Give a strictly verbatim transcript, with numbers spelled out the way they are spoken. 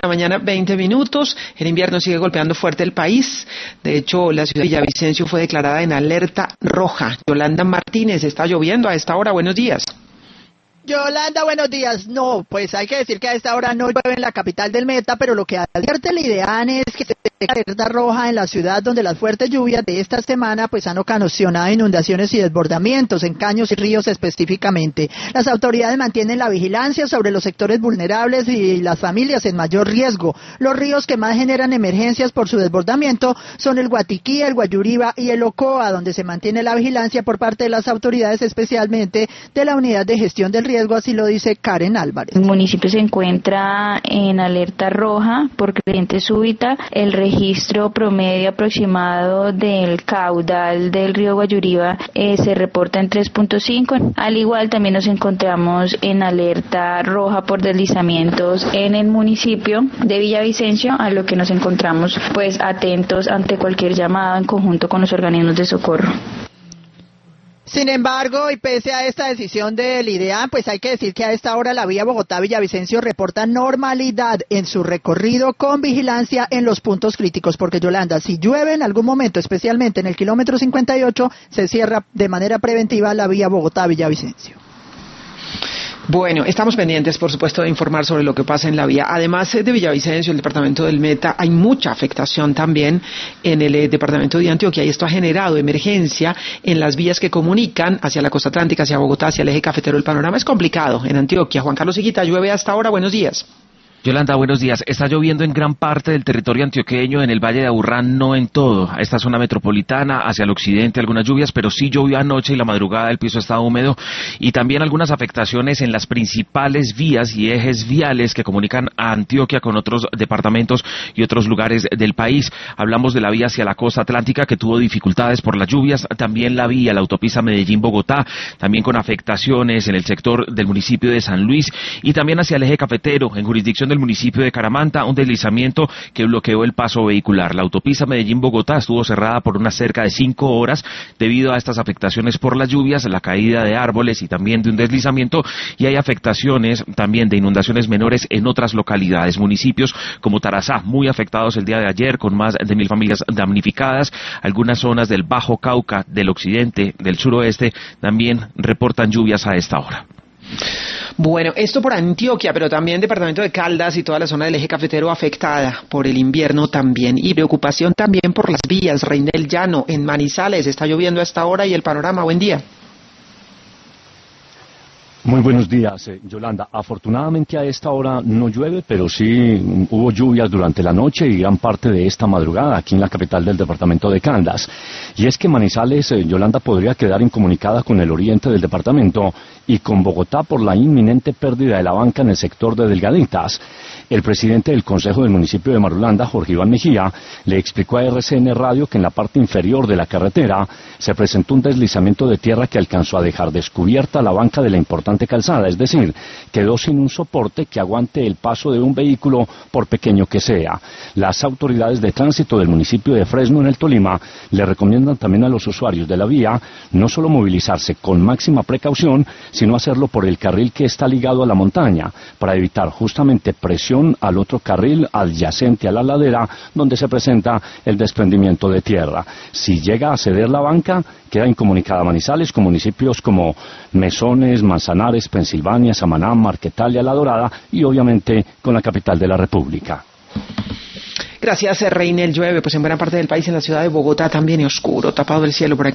la mañana, veinte minutos. El invierno sigue golpeando fuerte el país. De hecho, la ciudad de Villavicencio fue declarada en alerta roja. Yolanda Martínez, está lloviendo a esta hora. Buenos días. Yolanda, buenos días. No, pues hay que decir que a esta hora no llueve en la capital del Meta, pero lo que advierte el IDEAN es que se alerta roja en la ciudad, donde las fuertes lluvias de esta semana pues han ocasionado inundaciones y desbordamientos en caños y ríos específicamente. Las autoridades mantienen la vigilancia sobre los sectores vulnerables y las familias en mayor riesgo. Los ríos que más generan emergencias por su desbordamiento son el Guatiquí, el Guayuriba y el Ocoa, donde se mantiene la vigilancia por parte de las autoridades, especialmente de la Unidad de Gestión del Riesgo, así lo dice Karen Álvarez. El municipio se encuentra en alerta roja por creciente súbita. El registro promedio aproximado del caudal del río Guayuriba eh, se reporta en tres punto cinco. Al igual también nos encontramos en alerta roja por deslizamientos en el municipio de Villavicencio, a lo que nos encontramos pues atentos ante cualquier llamada en conjunto con los organismos de socorro. Sin embargo, y pese a esta decisión del IDEAN, pues hay que decir que a esta hora la vía Bogotá-Villavicencio reporta normalidad en su recorrido con vigilancia en los puntos críticos, porque Yolanda, si llueve en algún momento, especialmente en el kilómetro cincuenta y ocho, se cierra de manera preventiva la vía Bogotá-Villavicencio. Bueno, estamos pendientes, por supuesto, de informar sobre lo que pasa en la vía. Además de Villavicencio, el departamento del Meta, hay mucha afectación también en el eh, departamento de Antioquia, y esto ha generado emergencia en las vías que comunican hacia la costa atlántica, hacia Bogotá, hacia el eje cafetero. El panorama es complicado en Antioquia. Juan Carlos Higuita, llueve hasta ahora. Buenos días. Yolanda, buenos días. Está lloviendo en gran parte del territorio antioqueño, en el Valle de Aburrá, no en todo. Esta zona metropolitana, hacia el occidente, algunas lluvias, pero sí llovió anoche y la madrugada el piso está húmedo. Y también algunas afectaciones en las principales vías y ejes viales que comunican a Antioquia con otros departamentos y otros lugares del país. Hablamos de la vía hacia la costa atlántica, que tuvo dificultades por las lluvias. También la vía, la autopista Medellín-Bogotá, también con afectaciones en el sector del municipio de San Luis. Y también hacia el eje cafetero, en jurisdicción del municipio de Caramanta, un deslizamiento que bloqueó el paso vehicular. La autopista Medellín-Bogotá estuvo cerrada por unas cerca de cinco horas debido a estas afectaciones por las lluvias, la caída de árboles y también de un deslizamiento, y hay afectaciones también de inundaciones menores en otras localidades, municipios como Tarazá, muy afectados el día de ayer, con más de mil familias damnificadas. Algunas zonas del Bajo Cauca, del occidente, del suroeste, también reportan lluvias a esta hora. Bueno, esto por Antioquia, pero también departamento de Caldas y toda la zona del eje cafetero afectada por el invierno también, y preocupación también por las vías. Reinel Llano, en Manizales, está lloviendo a esta hora, y el panorama. Buen día. Muy buenos días, eh, Yolanda. Afortunadamente a esta hora no llueve, pero sí hubo lluvias durante la noche y gran parte de esta madrugada aquí en la capital del departamento de Caldas. Y es que Manizales, eh, Yolanda, podría quedar incomunicada con el oriente del departamento y con Bogotá por la inminente pérdida de la banca en el sector de Delgaditas. El presidente del Consejo del municipio de Marulanda, Jorge Iván Mejía, le explicó a R C N Radio que en la parte inferior de la carretera se presentó un deslizamiento de tierra que alcanzó a dejar descubierta la banca de la importante calzada, es decir, quedó sin un soporte que aguante el paso de un vehículo por pequeño que sea. Las autoridades de tránsito del municipio de Fresno, en el Tolima, le recomiendan también a los usuarios de la vía no solo movilizarse con máxima precaución, sino hacerlo por el carril que está ligado a la montaña, para evitar justamente presión al otro carril adyacente a la ladera donde se presenta el desprendimiento de tierra. Si llega a ceder la banca, queda incomunicada Manizales con municipios como Mesones, Manzanares, Pensilvania, Samaná, Marquetalia, La Dorada y obviamente con la capital de la República. Gracias, Reinel. Llueve pues en buena parte del país, en la ciudad de Bogotá también, y oscuro, tapado el cielo por aquí.